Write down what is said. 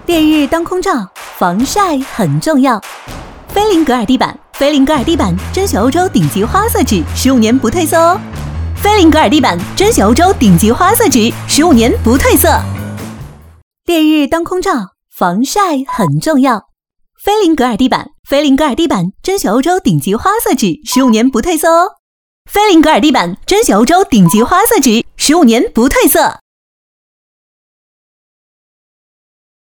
烈日当空照，防晒很重要。菲林格尔地板，菲林格尔地板甄选欧洲顶级花色纸，15年不褪色哦。菲林格尔地板甄选欧洲顶级花色纸，15年不褪色。烈日当空照，防晒很重要。菲林格尔地板，菲林格尔地板甄选欧洲顶级花色纸，15年不褪色哦。菲林格尔地板甄选欧洲顶级花色纸，15年不褪色。